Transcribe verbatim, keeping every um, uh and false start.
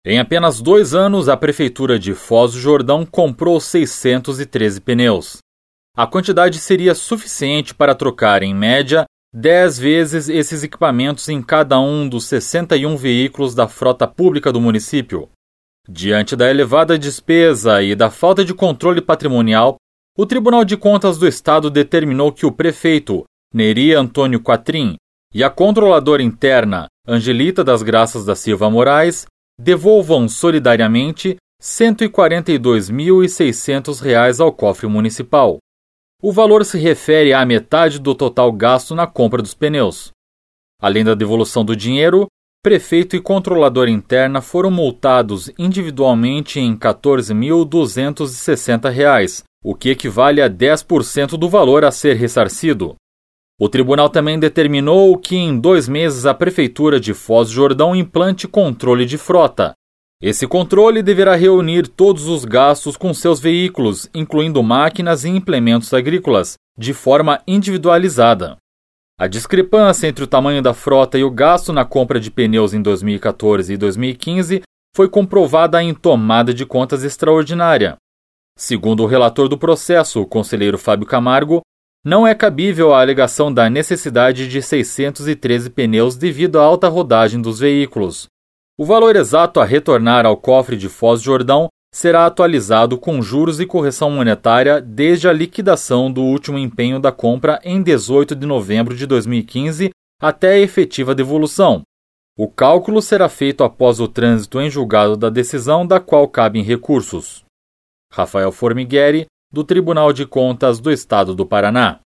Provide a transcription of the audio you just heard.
Em apenas dois anos, a Prefeitura de Foz do Jordão comprou seiscentos e treze pneus. A quantidade seria suficiente para trocar, em média, dez vezes esses equipamentos em cada um dos sessenta e um veículos da frota pública do município. Diante da elevada despesa e da falta de controle patrimonial, o Tribunal de Contas do Estado determinou que o prefeito, Neri Antônio Quatrim, e a controladora interna, Angelita das Graças da Silva Moraes, devolvam solidariamente cento e quarenta e dois mil e seiscentos reais ao cofre municipal. O valor se refere à metade do total gasto na compra dos pneus. Além da devolução do dinheiro, prefeito e controladora interna foram multados individualmente em quatorze mil duzentos e sessenta reais, o que equivale a dez por cento do valor a ser ressarcido. O tribunal também determinou que em dois meses a Prefeitura de Foz do Jordão implante controle de frota. Esse controle deverá reunir todos os gastos com seus veículos, incluindo máquinas e implementos agrícolas, de forma individualizada. A discrepância entre o tamanho da frota e o gasto na compra de pneus em dois mil e quatorze e dois mil e quinze foi comprovada em tomada de contas extraordinária. Segundo o relator do processo, o conselheiro Fábio Camargo, não é cabível a alegação da necessidade de seiscentos e treze pneus devido à alta rodagem dos veículos. O valor exato a retornar ao cofre de Foz do Jordão será atualizado com juros e correção monetária desde a liquidação do último empenho da compra em dezoito de novembro de dois mil e quinze até a efetiva devolução. O cálculo será feito após o trânsito em julgado da decisão da qual cabem recursos. Rafael Formigueri, do Tribunal de Contas do Estado do Paraná.